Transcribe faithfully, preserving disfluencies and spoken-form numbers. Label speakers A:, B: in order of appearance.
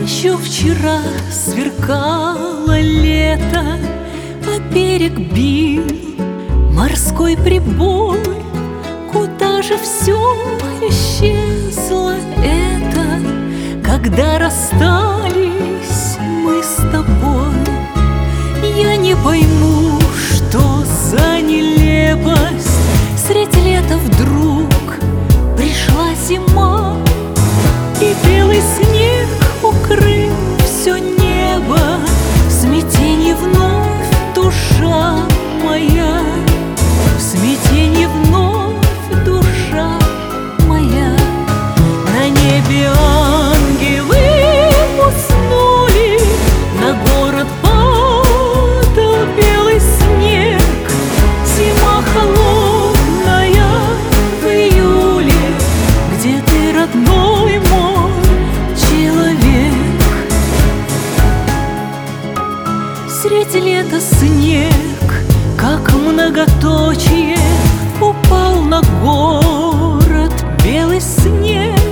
A: Еще вчера сверкало лето, а берег бил морской прибой. Куда же все исчезло это, когда расстались мы с тобой? Я не пойму, что за нелепость. Средь лета вдруг пришла зима, и белый снег укрыл все небо. В смятенье вновь душа моя, в смятенье вновь душа моя. На небе ангелы уснули, на город падал белый снег. Зима холодная в июле, где ты, родной мой человек? Средь лета снег, как многоточие, упал на город белый снег.